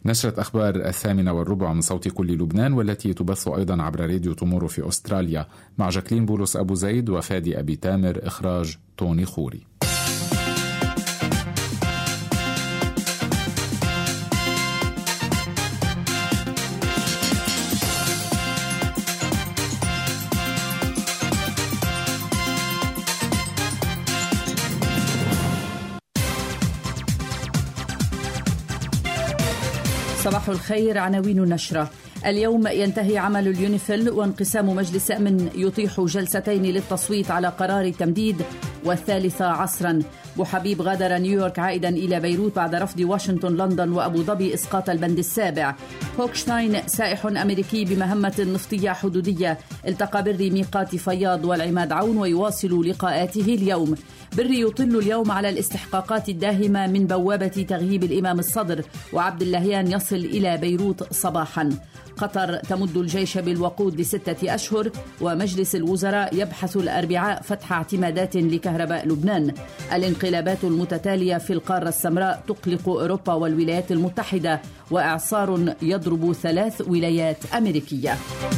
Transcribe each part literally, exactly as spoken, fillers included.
نشرة أخبار الثامنة والربع من صوت كل لبنان، والتي تبث أيضا عبر راديو تومورو في أستراليا، مع جاكلين بولس أبو زيد وفادي أبي تامر، إخراج توني خوري. صباح الخير. عناوين النشرة: اليوم ينتهي عمل اليونيفيل، وانقسام مجلس أمن يطيح جلستين للتصويت على قرار تمديد والثالثة عصرا. بوحبيب غادر نيويورك عائدا إلى بيروت بعد رفض واشنطن، لندن وأبو ظبي إسقاط البند السابع. هوكشتاين سائح أمريكي بمهمة نفطية حدودية التقى بري ميقات فياض والعماد عون ويواصل لقاءاته اليوم. بري يطل اليوم على الاستحقاقات الداهمة من بوابة تغييب الإمام الصدر، وعبد اللهيان يصل إلى بيروت صباحا. قطر تمد الجيش بالوقود لستة أشهر، ومجلس الوزراء يبحث الأربعاء فتح اعتمادات لكهرباء لبنان. الانقلابات المتتالية في القارة السمراء تقلق أوروبا والولايات المتحدة، وإعصار يضرب ثلاث ولايات أمريكية.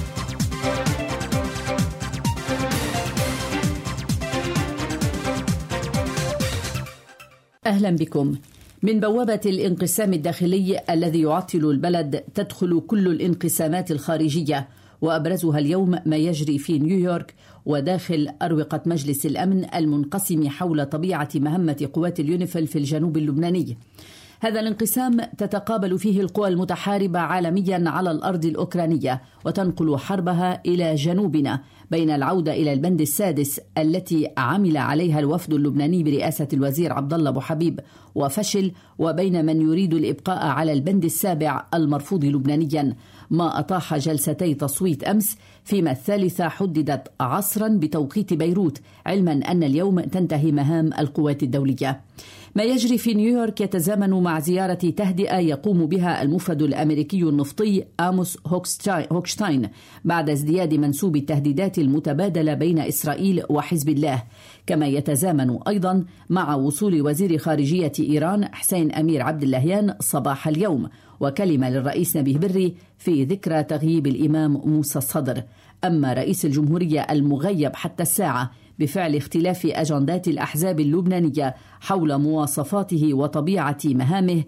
أهلا بكم. من بوابة الانقسام الداخلي الذي يعطل البلد تدخل كل الانقسامات الخارجية، وأبرزها اليوم ما يجري في نيويورك وداخل أروقة مجلس الأمن المنقسم حول طبيعة مهمة قوات اليونيفيل في الجنوب اللبناني. هذا الانقسام تتقابل فيه القوى المتحاربة عالميا على الأرض الأوكرانية، وتنقل حربها إلى جنوبنا بين العودة إلى البند السادس التي عمل عليها الوفد اللبناني برئاسة الوزير عبد الله أبو حبيب وفشل، وبين من يريد الإبقاء على البند السابع المرفوض لبنانيا، ما أطاح جلستي تصويت أمس، فيما الثالثة حددت عصرا بتوقيت بيروت، علما أن اليوم تنتهي مهام القوات الدولية. ما يجري في نيويورك يتزامن مع زيارة تهدئة يقوم بها المفد الأمريكي النفطي آموس هوكشتاين بعد ازدياد منسوب التهديدات المتبادلة بين إسرائيل وحزب الله، كما يتزامن أيضا مع وصول وزير خارجية إيران حسين أمير عبد اللهيان صباح اليوم، وكلمة للرئيس نبيه بري في ذكرى تغييب الإمام موسى الصدر. أما رئيس الجمهورية المغيب حتى الساعة بفعل اختلاف أجندات الأحزاب اللبنانية حول مواصفاته وطبيعة مهامه،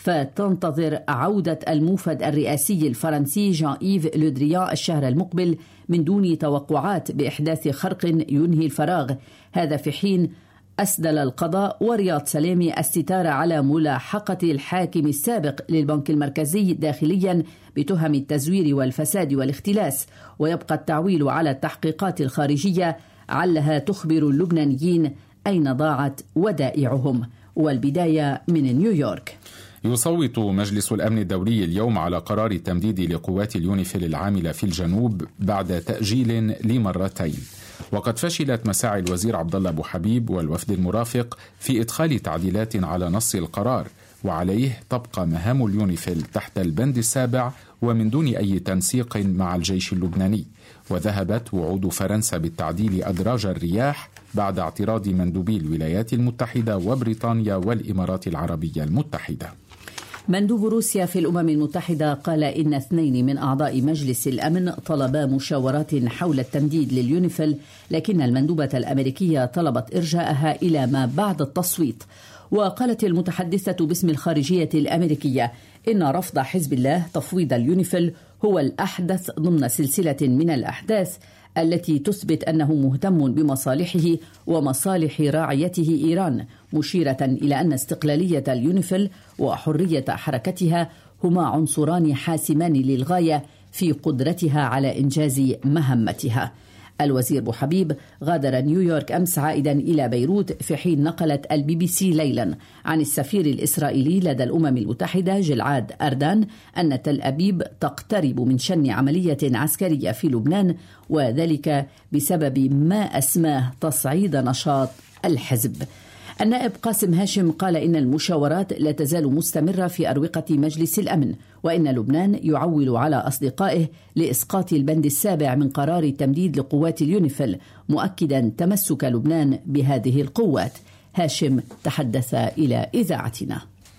فتنتظر عودة الموفد الرئاسي الفرنسي جان إيف لودريان الشهر المقبل من دون توقعات بإحداث خرق ينهي الفراغ. هذا في حين أسدل القضاء ورياض سلامي الستار على ملاحقة الحاكم السابق للبنك المركزي داخليا بتهم التزوير والفساد والاختلاس، ويبقى التعويل على التحقيقات الخارجية علها تخبر اللبنانيين أين ضاعت ودائعهم. والبداية من نيويورك. يصوت مجلس الأمن الدولي اليوم على قرار التمديد لقوات اليونيفيل العاملة في الجنوب بعد تأجيل لمرتين، وقد فشلت مساعي الوزير عبد الله أبو حبيب والوفد المرافق في إدخال تعديلات على نص القرار، وعليه تبقى مهام اليونيفيل تحت البند السابع ومن دون أي تنسيق مع الجيش اللبناني. وذهبت وعود فرنسا بالتعديل أدراج الرياح بعد اعتراض مندوبي الولايات المتحدة وبريطانيا والإمارات العربية المتحدة. مندوب روسيا في الأمم المتحدة قال إن اثنين من أعضاء مجلس الأمن طلبا مشاورات حول التمديد لليونيفيل، لكن المندوبة الأمريكية طلبت إرجاءها إلى ما بعد التصويت. وقالت المتحدثة باسم الخارجية الأمريكية إن رفض حزب الله تفويض اليونيفيل هو الأحدث ضمن سلسلة من الأحداث التي تثبت أنه مهتم بمصالحه ومصالح راعيته إيران، مشيرة إلى أن استقلالية اليونيفيل وحرية حركتها هما عنصران حاسمان للغاية في قدرتها على إنجاز مهمتها. الوزير بو حبيب غادر نيويورك أمس عائدا إلى بيروت، في حين نقلت البي بي سي ليلا عن السفير الإسرائيلي لدى الأمم المتحدة جلعاد أردان أن تل أبيب تقترب من شن عملية عسكرية في لبنان، وذلك بسبب ما أسماه تصعيد نشاط الحزب. النائب قاسم هاشم قال إن المشاورات لا تزال مستمرة في أروقة مجلس الأمن، وإن لبنان يعول على أصدقائه لإسقاط البند السابع من قرار التمديد لقوات اليونيفيل، مؤكدا تمسك لبنان بهذه القوات. هاشم تحدث إلى إذاعتنا.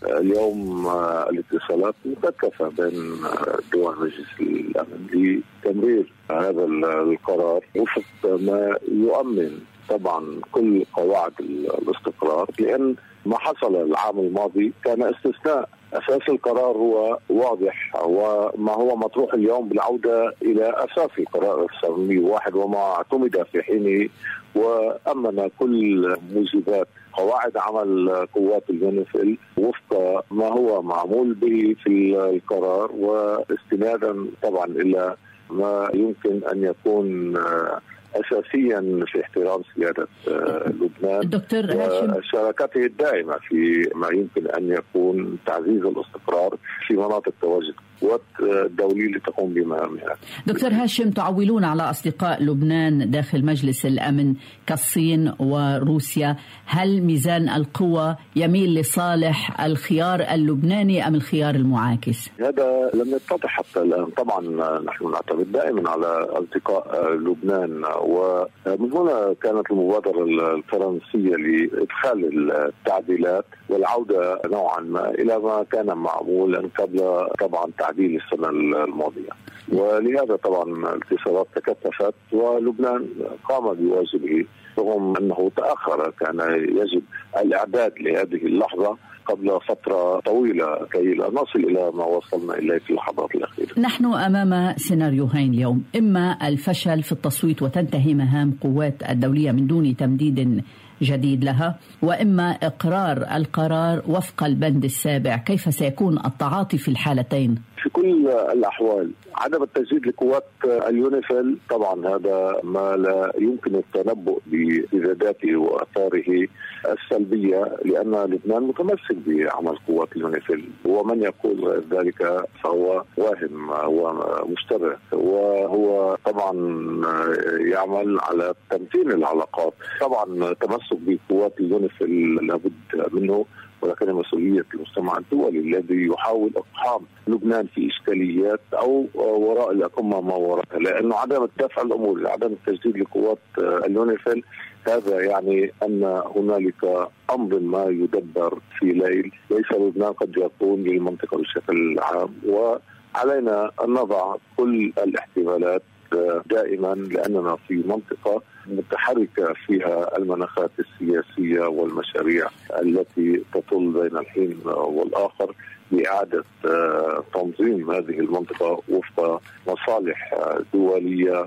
اليوم الاتصالات مكثفة بين دول مجلس الأمن لتمرير هذا القرار وفق ما يؤمن طبعا كل قواعد الاستقرار، لأن ما حصل العام الماضي كان استثناء. أساس القرار هو واضح، وما هو مطروح اليوم بالعودة إلى أساس القرار سبعمئة وواحد وما اعتمد في حينه، وأمن كل موجبات قواعد عمل قوات اليونيفيل وفق ما هو معمول به في القرار، واستنادا طبعا إلى ما يمكن أن يكون أساسيا في احترام سيادة لبنان وشراكته الدائمة في ما يمكن أن يكون تعزيز الاستقرار في مناطق تواجد القوات الدولية لتقوم بمهامها. دكتور هاشم، تعولون على أصدقاء لبنان داخل مجلس الأمن كالصين وروسيا، هل ميزان القوى يميل لصالح الخيار اللبناني أم الخيار المعاكس؟ هذا لم يتضح حتى الآن. طبعا نحن نعتمد دائما على أصدقاء لبنان، ومن هنا كانت المبادرة الفرنسية لإدخال التعديلات والعودة نوعا ما إلى ما كان معمولا قبل طبعا تعديل السنة الماضية، ولهذا طبعا الاتصالات تكثفت ولبنان قام بواجبه رغم أنه تأخر. كان يجب الإعداد لهذه اللحظة قبل فترة طويلة كي لا نصل إلى ما وصلنا إليه في اللحظات الأخيرة. نحن أمام سيناريوهين اليوم، إما الفشل في التصويت وتنتهي مهام قوات الدولية من دون تمديد جديد لها، وإما إقرار القرار وفق البند السابع. كيف سيكون التعاطي في الحالتين؟ في كل الأحوال عدم التجديد لقوات اليونيفيل طبعا هذا ما لا يمكن التنبؤ بإزداداته وآثاره السلبية، لأن لبنان متمسك بعمل قوات اليونيفيل، ومن يقول غير ذلك فهو واهم ومشتبه، وهو طبعا يعمل على تمتين العلاقات. طبعا تمسك بقوات اليونيفيل لابد منه، ولكن مسؤولية المجتمع الدولي الذي يحاول إقحام لبنان في إشكاليات أو وراء الأكمة ما وراءها، لأنه عدم دفع الأمور، عدم التجديد لقوات اليونيفيل هذا يعني أن هنالك أمر ما يدبر في ليل. ليس لبنان قد يكون للمنطقة بشكل عام، وعلينا أن نضع كل الاحتمالات دائما، لأننا في منطقة متحركة فيها المناخات السياسية والمشاريع التي تطل بين الحين والآخر لإعادة تنظيم هذه المنطقة وفق مصالح دولية.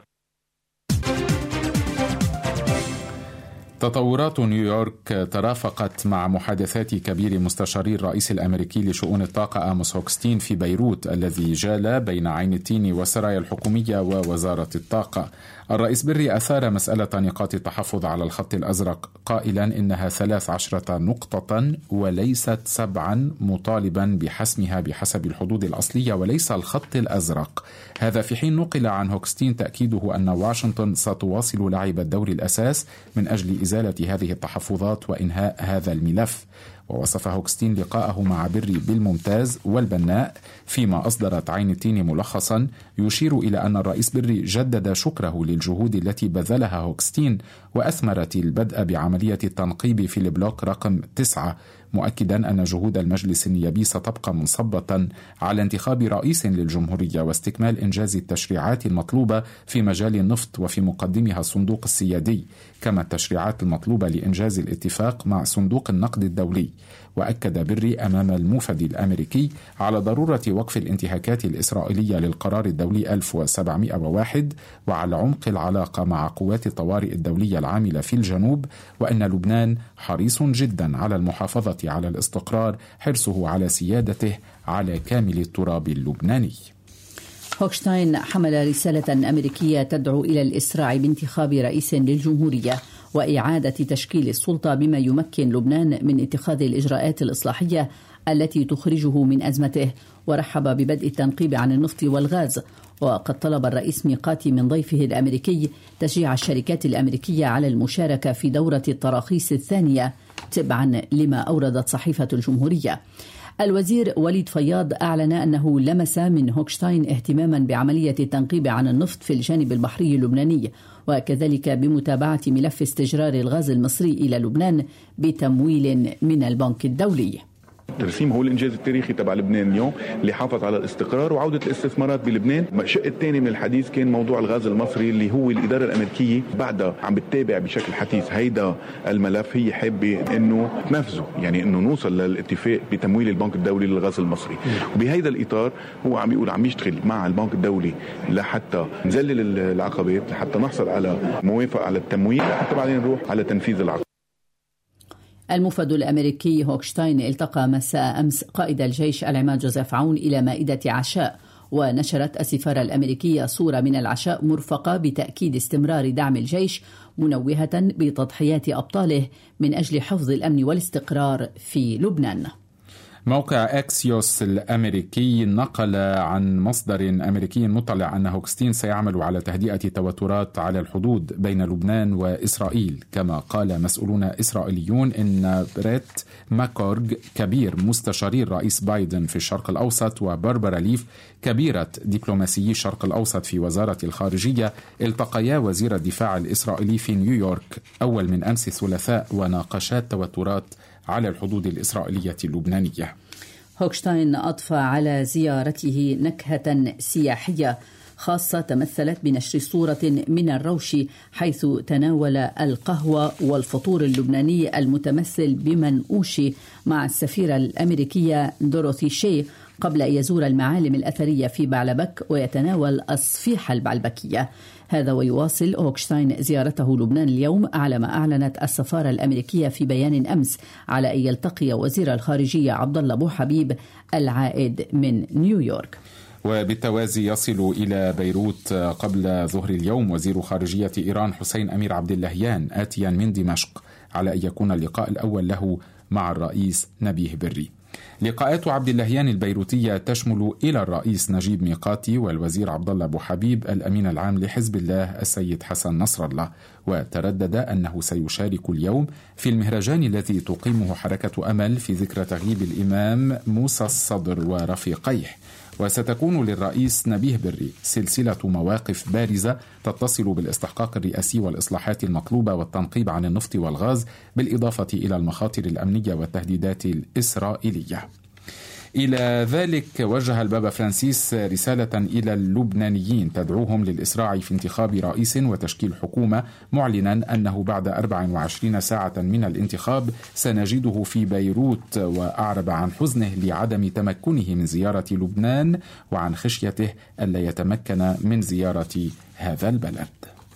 تطورات نيويورك ترافقت مع محادثات كبير مستشاري الرئيس الأمريكي لشؤون الطاقة آموس هوكستين في بيروت الذي جال بين عين التين والسرايا الحكومية ووزارة الطاقة. الرئيس بري أثار مسألة نقاط التحفظ على الخط الأزرق قائلا إنها ثلاث عشرة نقطة وليست سبعا، مطالبا بحسمها بحسب الحدود الأصلية وليس الخط الأزرق. هذا في حين نقل عن هوكستين تأكيده أن واشنطن ستواصل لعب الدور الأساس من أجل إزالة هذه التحفظات وإنهاء هذا الملف. ووصف هوكستين لقاءه مع بري بالممتاز والبناء، فيما أصدرت عين التين ملخصا يشير إلى أن الرئيس بري جدد شكره للجهود التي بذلها هوكستين وأثمرت البدء بعملية التنقيب في البلوك رقم تسعة، مؤكدا أن جهود المجلس النيابي ستبقى منصبة على انتخاب رئيس للجمهورية واستكمال إنجاز التشريعات المطلوبة في مجال النفط وفي مقدمها الصندوق السيادي، كما التشريعات المطلوبة لإنجاز الاتفاق مع صندوق النقد الدولي. وأكد بري أمام الموفد الأمريكي على ضرورة وقف الانتهاكات الإسرائيلية للقرار الدولي ألف وسبعمئة وواحد وعلى عمق العلاقة مع قوات الطوارئ الدولية العاملة في الجنوب، وأن لبنان حريص جدا على المحافظة على الاستقرار، حرصه على سيادته على كامل التراب اللبناني. هوكشتاين حمل رسالة أمريكية تدعو إلى الإسراع بانتخاب رئيس للجمهورية وإعادة تشكيل السلطة بما يمكن لبنان من اتخاذ الإجراءات الإصلاحية التي تخرجه من أزمته، ورحب ببدء التنقيب عن النفط والغاز. وقد طلب الرئيس ميقاتي من ضيفه الأمريكي تشجيع الشركات الأمريكية على المشاركة في دورة التراخيص الثانية تبعا لما أوردت صحيفة الجمهورية. الوزير وليد فياض أعلن أنه لمس من هوكشتاين اهتماما بعملية التنقيب عن النفط في الجانب البحري اللبناني، وكذلك بمتابعة ملف استجرار الغاز المصري إلى لبنان بتمويل من البنك الدولي. الترسيم هو الإنجاز التاريخي تبع لبنان اليوم اللي حافظ على الاستقرار وعودة الاستثمارات بلبنان. الشق الثاني من الحديث كان موضوع الغاز المصري اللي هو الإدارة الأمريكية بعدها عم بتتابع بشكل حثيث هيدا الملف. هي حابة إنه تنفذه، يعني إنه نوصل للاتفاق بتمويل البنك الدولي للغاز المصري. وبهيدا الإطار هو عم يقول عم يشتغل مع البنك الدولي لحتى نذلل العقبات، لحتى نحصل على موافقة على التمويل، حتى بعدين نروح على تنفيذ العقد. المفد الأمريكي هوكشتاين التقى مساء أمس قائد الجيش العماد جوزيف عون إلى مائدة عشاء، ونشرت السفارة الأمريكية صورة من العشاء مرفقة بتأكيد استمرار دعم الجيش، منوهة بتضحيات أبطاله من أجل حفظ الأمن والاستقرار في لبنان. موقع أكسيوس الأمريكي نقل عن مصدر أمريكي مطلع أن هوكستين سيعمل على تهدئة التوترات على الحدود بين لبنان وإسرائيل. كما قال مسؤولون إسرائيليون إن بريت ماكورغ كبير مستشاري الرئيس بايدن في الشرق الأوسط وباربرا ليف كبيرة دبلوماسيي الشرق الأوسط في وزارة الخارجية التقيا وزير الدفاع الإسرائيلي في نيويورك أول من أمس الثلاثاء وناقشا توترات على الحدود الإسرائيلية اللبنانية. هوكشتاين أضفى على زيارته نكهة سياحية خاصة تمثلت بنشر صورة من الروش، حيث تناول القهوة والفطور اللبناني المتمثل بمنقوش مع السفيرة الأمريكية دوروثي شي، قبل أن يزور المعالم الأثرية في بعلبك ويتناول الصفيحة البعلبكية. هذا ويواصل هوكشتاين زيارته لبنان اليوم على ما أعلنت السفارة الأمريكية في بيان أمس على أن يلتقي وزير الخارجية عبد الله أبو حبيب العائد من نيويورك. وبالتوازي يصل إلى بيروت قبل ظهر اليوم وزير خارجية إيران حسين أمير عبد اللهيان آتيا من دمشق على أن يكون اللقاء الأول له مع الرئيس نبيه بري. لقاءات عبد اللهيان البيروتية تشمل إلى الرئيس نجيب ميقاتي والوزير عبد الله أبو حبيب الأمين العام لحزب الله السيد حسن نصر الله. وتردد أنه سيشارك اليوم في المهرجان الذي تقيمه حركة أمل في ذكرى تغييب الإمام موسى الصدر ورفيقيه. وستكون للرئيس نبيه بري سلسلة مواقف بارزة تتصل بالاستحقاق الرئاسي والإصلاحات المطلوبة والتنقيب عن النفط والغاز، بالإضافة إلى المخاطر الأمنية والتهديدات الإسرائيلية. إلى ذلك وجه البابا فرانسيس رسالة إلى اللبنانيين تدعوهم للإسراع في انتخاب رئيس وتشكيل حكومة، معلنا أنه بعد أربع وعشرين ساعة من الانتخاب سنجده في بيروت، وأعرب عن حزنه لعدم تمكنه من زيارة لبنان وعن خشيته ألا يتمكن من زيارة هذا البلد.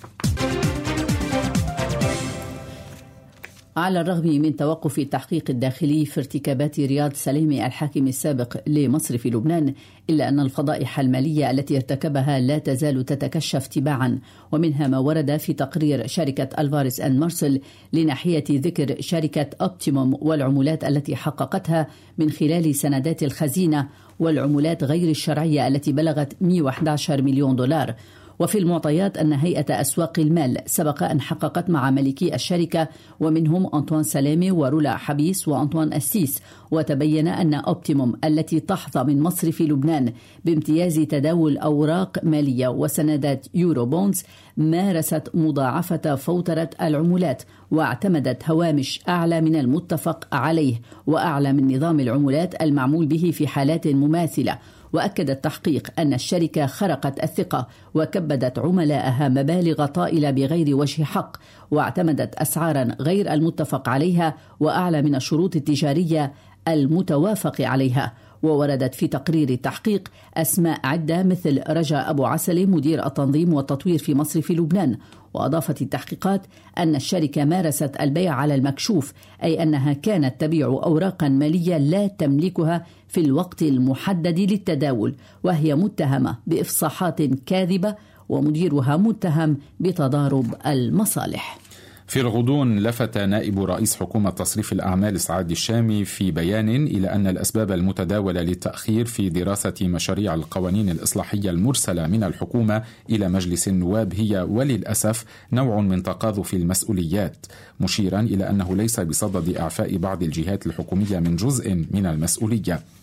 على الرغم من توقف التحقيق الداخلي في ارتكابات رياض سليمي الحاكم السابق لمصر في لبنان، إلا أن الفضائح المالية التي ارتكبها لا تزال تتكشف تباعا، ومنها ما ورد في تقرير شركة ألفاريز أند مارسل لناحية ذكر شركة أوبتيموم والعمولات التي حققتها من خلال سندات الخزينة والعمولات غير الشرعية التي بلغت مئة وأحد عشر مليون دولار. وفي المعطيات أن هيئة أسواق المال سبق أن حققت مع مالكي الشركة ومنهم أنطوان سلامي ورولا حبيس وأنطوان أسيس، وتبين أن أوبتيموم التي تحظى من مصر في لبنان بامتياز تداول أوراق مالية وسندات يورو بونز مارست مضاعفة فوترة العمولات، واعتمدت هوامش أعلى من المتفق عليه وأعلى من نظام العمولات المعمول به في حالات مماثلة. وأكد التحقيق أن الشركة خرقت الثقة وكبدت عملاءها مبالغ طائلة بغير وجه حق، واعتمدت أسعارا غير المتفق عليها وأعلى من الشروط التجارية المتوافق عليها. ووردت في تقرير التحقيق أسماء عدة مثل رجاء أبو عسل مدير التنظيم والتطوير في مصر في لبنان. وأضافت التحقيقات أن الشركة مارست البيع على المكشوف، أي أنها كانت تبيع أوراقا مالية لا تملكها في الوقت المحدد للتداول، وهي متهمة بإفصاحات كاذبة ومديرها متهم بتضارب المصالح. في الغضون لفت نائب رئيس حكومة تصريف الأعمال سعاد الشامي في بيان إلى أن الأسباب المتداولة للتأخير في دراسة مشاريع القوانين الإصلاحية المرسلة من الحكومة إلى مجلس النواب هي وللأسف نوع من تقاذف المسؤوليات، مشيرا إلى أنه ليس بصدد إعفاء بعض الجهات الحكومية من جزء من المسؤولية.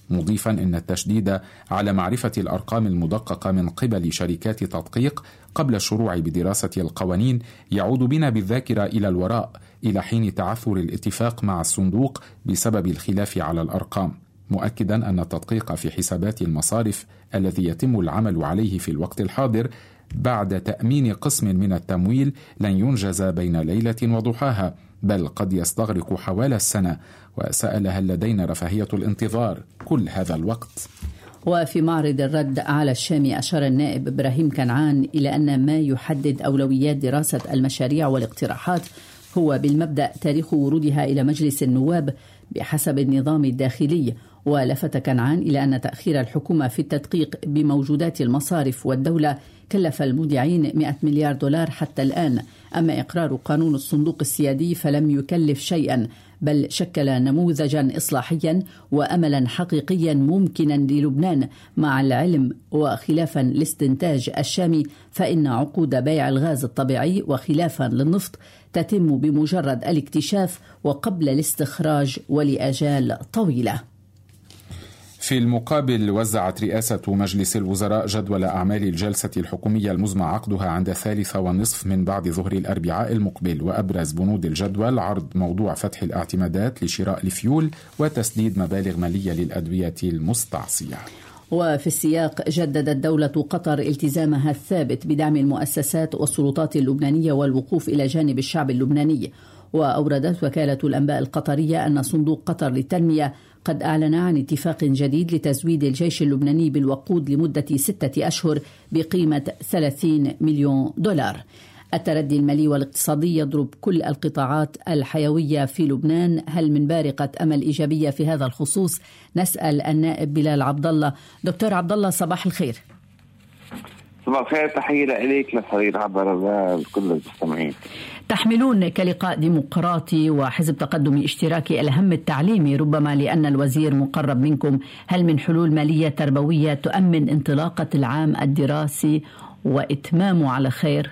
مضيفا إن التشديد على معرفة الأرقام المدققة من قبل شركات تدقيق قبل الشروع بدراسة القوانين يعود بنا بالذاكرة إلى الوراء إلى حين تعثر الاتفاق مع الصندوق بسبب الخلاف على الأرقام، مؤكدا أن التدقيق في حسابات المصارف الذي يتم العمل عليه في الوقت الحاضر بعد تأمين قسم من التمويل لن ينجز بين ليلة وضحاها، بل قد يستغرق حوالي السنة، وسأل هل لدينا رفاهية الانتظار كل هذا الوقت؟ وفي معرض الرد على الشام أشار النائب إبراهيم كنعان إلى أن ما يحدد أولويات دراسة المشاريع والاقتراحات هو بالمبدأ تاريخ ورودها إلى مجلس النواب بحسب النظام الداخلي. ولفت كنعان إلى أن تأخير الحكومة في التدقيق بموجودات المصارف والدولة كلف المودعين مئة مليار دولار حتى الآن، أما إقرار قانون الصندوق السيادي فلم يكلف شيئا، بل شكل نموذجا إصلاحيا وأملا حقيقيا ممكنا للبنان، مع العلم وخلافا لاستنتاج الشامي فإن عقود بيع الغاز الطبيعي وخلافا للنفط تتم بمجرد الاكتشاف وقبل الاستخراج ولأجال طويلة. في المقابل وزعت رئاسة مجلس الوزراء جدول أعمال الجلسة الحكومية المزمع عقدها عند الثالثة والنصف من بعد ظهر الأربعاء المقبل، وأبرز بنود الجدول عرض موضوع فتح الاعتمادات لشراء الفيول وتسديد مبالغ مالية للأدوية المستعصية. وفي السياق جددت دولة قطر التزامها الثابت بدعم المؤسسات والسلطات اللبنانية والوقوف إلى جانب الشعب اللبناني. وأوردت وكالة الأنباء القطرية أن صندوق قطر للتنمية قد أعلن عن اتفاق جديد لتزويد الجيش اللبناني بالوقود لمدة ستة أشهر بقيمة ثلاثين مليون دولار. التردي المالي والاقتصادي يضرب كل القطاعات الحيوية في لبنان، هل من بارقة أمل إيجابية في هذا الخصوص؟ نسأل النائب بلال عبد الله. دكتور عبد الله صباح الخير. صباح الخير، تحية إليك لفريق عبر كل المستمعين. تحملون كلقاء ديمقراطي وحزب تقدم اشتراكي الهم التعليمي، ربما لأن الوزير مقرب منكم، هل من حلول مالية تربوية تؤمن انطلاقة العام الدراسي وإتمامه على خير؟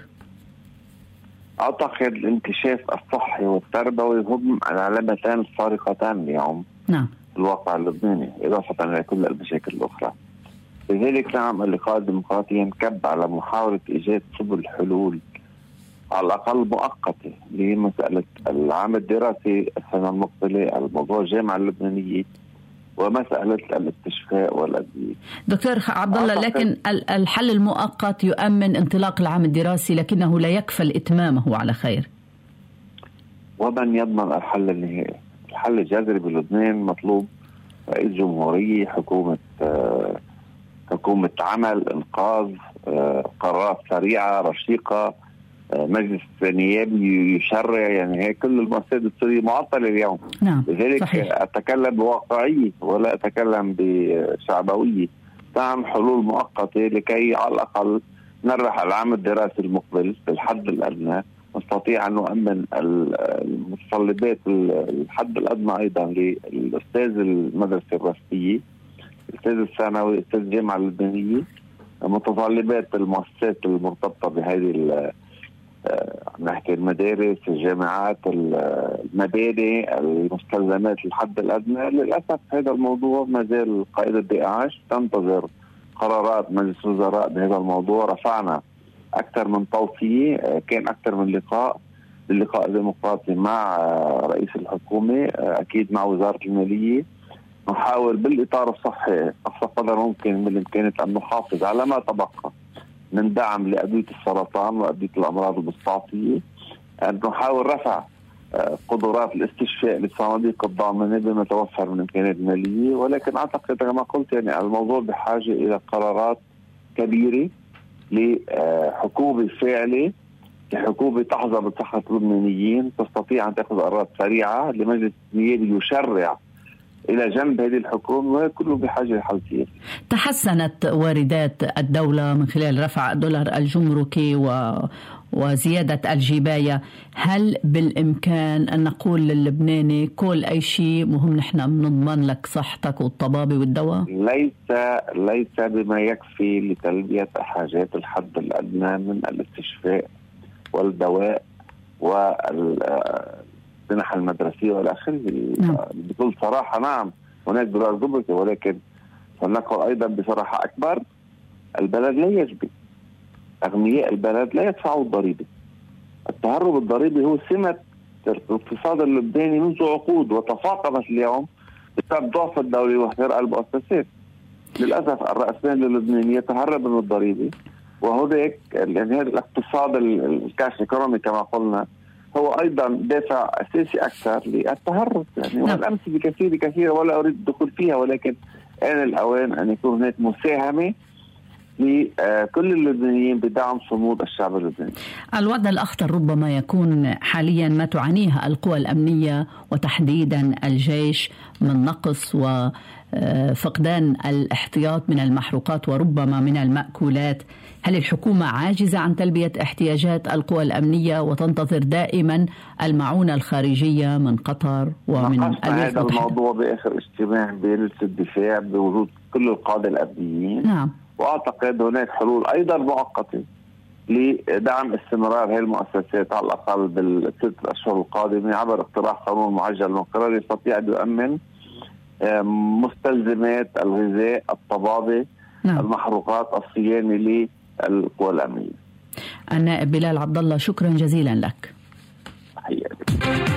أعتقد الانكشاف الصحي والتربوي هم العلامتان الفارقتان اليوم نعم الواقع اللبناني، إضافة إلى كل المشاكل الأخرى. لذلك نعم اللقاء الديمقراطي ينكب على محاولة إيجاد سبل حلول على الأقل مؤقتة لمسألة العام الدراسي السنة المقبلة، الموضوع الجامعة اللبنانية ومسألة الاستشفاء والأدوية. دكتور عبد الله، لكن الحل المؤقت يؤمن انطلاق العام الدراسي لكنه لا يكفل إتمامه على خير. ومن يضمن الحل النهائي؟ الحل الجذري بلبنان مطلوب رئيس جمهورية، حكومة آه حكومة عمل، إنقاذ، آه قرارات سريعة رشيقة، آه مجلس نيابي يشرع، يعني هي كل المؤسسات السورية معطلة اليوم. نعم. لذلك صحيح. أتكلم بواقعية ولا أتكلم بشعبوية. نعم حلول مؤقتة لكي على الأقل نربح العام الدراسي المقبل بالحد الأدنى، نستطيع أن نؤمن المتطلبات الحد الأدنى أيضا للأستاذ المدرسة الرسمية، الأستاذ الثانوي، الأستاذ الجامعة اللبنانية، متطلبات المؤسسات المرتبطة بهذه نحكي المدارس، الجامعات، المباني، المستلزمات الحد الأدنى. للأسف هذا الموضوع ما زال قائد الداعش تنتظر قرارات مجلس الوزراء بهذا الموضوع. رفعنا أكثر من توصية، كان أكثر من لقاء، اللقاء الديمقراطي مع رئيس الحكومة، أكيد مع وزارة المالية، نحاول بالإطار الصحي أقصى قدر ممكن من الإمكانيات أن نحافظ على ما تبقى من دعم لأدوية السرطان وأدوية الأمراض المستعصية، أن نحاول رفع قدرات الاستشفاء للصناديق الضامنة بما توفر من إمكانيات مالية. ولكن أعتقد كما قلت يعني الموضوع بحاجة إلى قرارات كبيرة لحكومة فاعلة، لحكومة تحظى بصحة اللبنانيين، تستطيع أن تأخذ قرارات سريعة، لمجلس نيابي يشرع إلى جنب هذه الحكومة، وكله بحاجة لحل سياسي. تحسنت واردات الدولة من خلال رفع الدولار الجمركي و... وزيادة الجباية، هل بالإمكان أن نقول للبناني كل أي شيء مهم نحن بنضمن لك صحتك والطبابة والدواء؟ ليس ليس بما يكفي لتلبية حاجات الحد الأدنى من الاستشفاء والدواء والمنح المدرسية والآخر. نعم. بكل صراحة نعم هناك دولار جمركي، ولكن فلنقل أيضا بصراحة أكبر، البلد لا يجبي، أغنياء البلد لا يدفعوا الضريبة. التهرب الضريبي هو سمة الاقتصاد اللبناني منذ عقود، وتفاقمت اليوم بسبب ضعف الدولة واحتراق المؤسسات. للأسف الرأسمالي اللبناني يتهرب من الضريبة، وهناك يعني هذا الاقتصاد الكاش ايكونومي كما قلنا هو أيضا دافع أساسي أكثر للتهرب يعني. والأمثلة كثيرة كثيرة ولا أريد الدخول فيها، ولكن آن الأوان أن يكون هناك مساهمة لكل اللبنانيين بدعم صمود الشعب اللبناني. الوضع الأخطر ربما يكون حاليا ما تعانيه القوى الأمنية وتحديدا الجيش من نقص وفقدان الاحتياط من المحروقات وربما من المأكولات. هل الحكومة عاجزة عن تلبية احتياجات القوى الأمنية وتنتظر دائما المعونة الخارجية من قطر ومن هذا الموضوع بآخر اجتماع بجلسة الدفاع بوجود كل القادة الأمنيين؟ نعم. وأعتقد هناك حلول أيضا مؤقتة لدعم استمرار هذه المؤسسات على الأقل بالست أشهر القادمة عبر اقتراح قانون معجل من قرار يستطيع أن يؤمن مستلزمات الغذاء، الطبابة، نعم. المحروقات، الصيانة للقوى الأمنية. النائب بلال عبد الله، شكرا جزيلا لك. حياتي.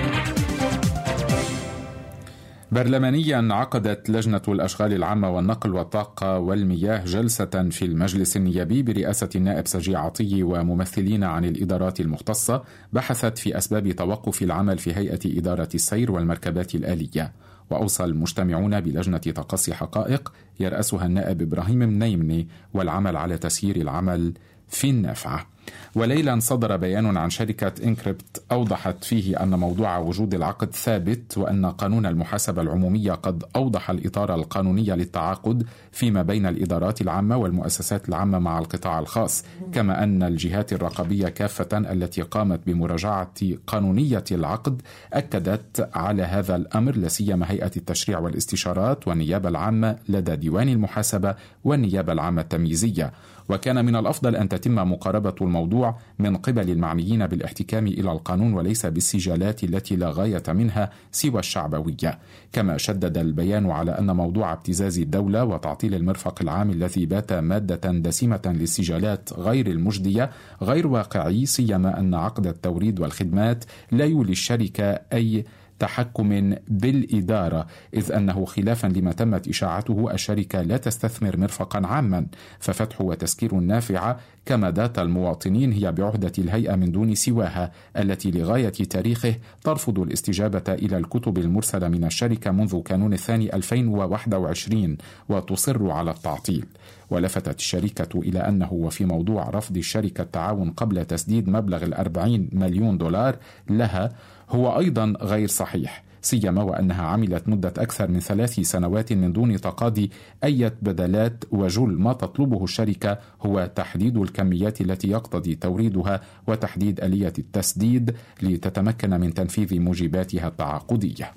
برلمانيا عقدت لجنة الأشغال العامة والنقل والطاقة والمياه جلسة في المجلس النيابي برئاسة النائب سجي عطية وممثلين عن الإدارات المختصة بحثت في أسباب توقف العمل في هيئة إدارة السير والمركبات الآلية. وأوصى المجتمعون بلجنة تقصي حقائق يرأسها النائب إبراهيم منيمني والعمل على تسيير العمل في النافعة. وليلا صدر بيان عن شركة إنكريبت أوضحت فيه أن موضوع وجود العقد ثابت، وأن قانون المحاسبة العمومية قد أوضح الإطار القانوني للتعاقد فيما بين الإدارات العامة والمؤسسات العامة مع القطاع الخاص، كما أن الجهات الرقابية كافة التي قامت بمراجعة قانونية العقد أكدت على هذا الأمر، لسيما هيئة التشريع والاستشارات والنيابة العامة لدى ديوان المحاسبة والنيابة العامة التمييزية. وكان من الأفضل أن تتم مقاربة الموضوع من قبل المعنيين بالاحتكام إلى القانون وليس بالسجالات التي لا غاية منها سوى الشعبوية. كما شدد البيان على أن موضوع ابتزاز الدولة وتعطيل المرفق العام الذي بات مادة دسمة للسجالات غير المجدية غير واقعي، سيما أن عقد التوريد والخدمات لا يولي الشركة أي تحكم بالإدارة، إذ أنه خلافا لما تمت إشاعته الشركة لا تستثمر مرفقا عاما، ففتح وتسكير النافعة كما دات المواطنين هي بعهدة الهيئة من دون سواها، التي لغاية تاريخه ترفض الاستجابة إلى الكتب المرسلة من الشركة منذ كانون الثاني ألفين وواحد وعشرين وتصر على التعطيل. ولفتت الشركة إلى أنه وفي موضوع رفض الشركة التعاون قبل تسديد مبلغ الأربعين مليون دولار لها هو أيضا غير صحيح، سيما وأنها عملت مدة أكثر من ثلاث سنوات من دون تقاضي أي بدلات، وجل ما تطلبه الشركة هو تحديد الكميات التي يقتضي توريدها وتحديد آلية التسديد لتتمكن من تنفيذ موجباتها التعاقدية.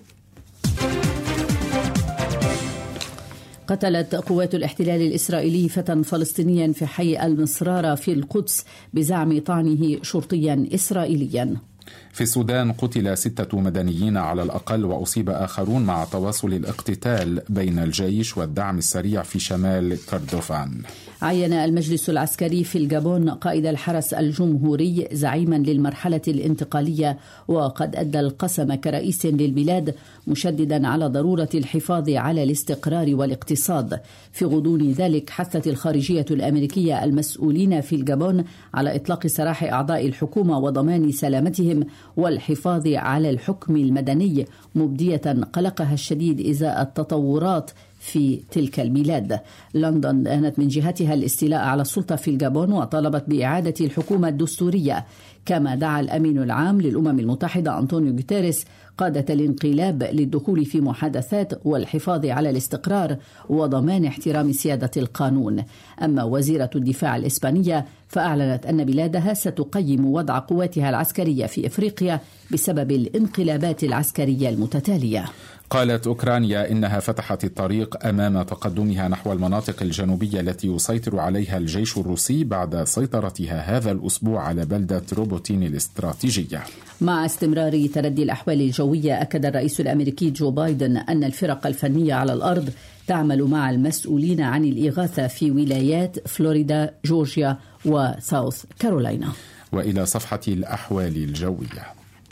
قتلت قوات الاحتلال الإسرائيلي فتى فلسطينيا في حي المصرارة في القدس بزعم طعنه شرطيا إسرائيليا. في السودان قتل ستة مدنيين على الأقل وأصيب آخرون مع تواصل الاقتتال بين الجيش والدعم السريع في شمال كردوفان. عين المجلس العسكري في الجابون قائد الحرس الجمهوري زعيما للمرحلة الانتقالية، وقد أدى القسم كرئيس للبلاد، مشددا على ضرورة الحفاظ على الاستقرار والاقتصاد. في غضون ذلك حثت الخارجية الأمريكية المسؤولين في الجابون على إطلاق سراح أعضاء الحكومة وضمان سلامتهم والحفاظ على الحكم المدني، مبدية قلقها الشديد إزاء التطورات في تلك البلاد. لندن أنت من جهتها الاستيلاء على السلطة في الجابون وطالبت بإعادة الحكومة الدستورية. كما دعا الأمين العام للأمم المتحدة أنطونيو غوتيريس قادة الانقلاب للدخول في محادثات والحفاظ على الاستقرار وضمان احترام سيادة القانون. أما وزيرة الدفاع الإسبانية فأعلنت أن بلادها ستقيم وضع قواتها العسكرية في إفريقيا بسبب الانقلابات العسكرية المتتالية. قالت أوكرانيا إنها فتحت الطريق أمام تقدمها نحو المناطق الجنوبية التي يسيطر عليها الجيش الروسي بعد سيطرتها هذا الأسبوع على بلدة روبوتين الاستراتيجية. مع استمرار تردي الأحوال الجوية، أكد الرئيس الأمريكي جو بايدن أن الفرق الفنية على الأرض تعمل مع المسؤولين عن الإغاثة في ولايات فلوريدا، جورجيا وساوث كارولاينا. وإلى صفحة الأحوال الجوية.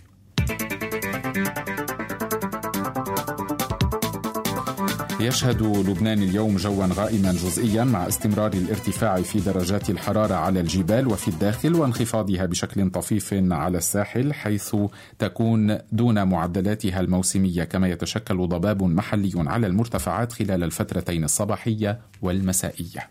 يشهد لبنان اليوم جوا غائما جزئيا مع استمرار الارتفاع في درجات الحرارة على الجبال وفي الداخل وانخفاضها بشكل طفيف على الساحل حيث تكون دون معدلاتها الموسمية، كما يتشكل ضباب محلي على المرتفعات خلال الفترتين الصباحية والمسائية.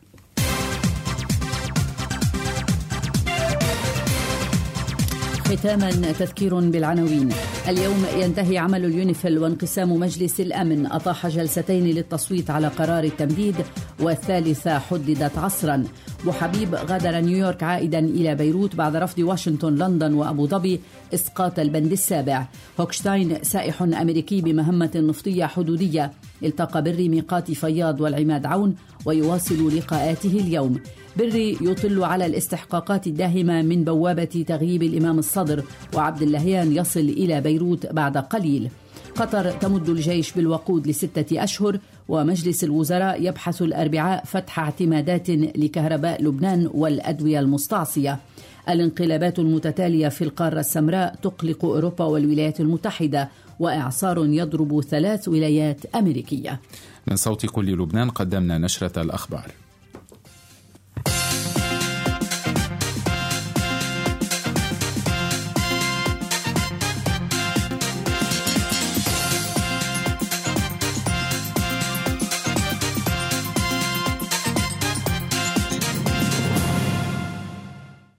ختاما تذكير بالعناوين. اليوم ينتهي عمل اليونيفيل وانقسام مجلس الأمن، أطاح جلستين للتصويت على قرار التمديد والثالثة حددت عصرا. بوحبيب غادر نيويورك عائدا إلى بيروت بعد رفض واشنطن، لندن وأبو ظبي إسقاط البند السابع. هوكشتاين سائح أمريكي بمهمة نفطية حدودية التقى بري ميقات فياض والعماد عون ويواصل لقاءاته اليوم. بري يطل على الاستحقاقات الداهمة من بوابة تغييب الإمام الصدر، وعبد اللهيان يصل إلى بيروت بعد قليل. قطر تمد الجيش بالوقود لستة أشهر، ومجلس الوزراء يبحث الأربعاء فتح اعتمادات لكهرباء لبنان والأدوية المستعصية. الانقلابات المتتالية في القارة السمراء تقلق أوروبا والولايات المتحدة، وإعصار يضرب ثلاث ولايات أمريكية. من صوت كل لبنان قدمنا نشرة الأخبار.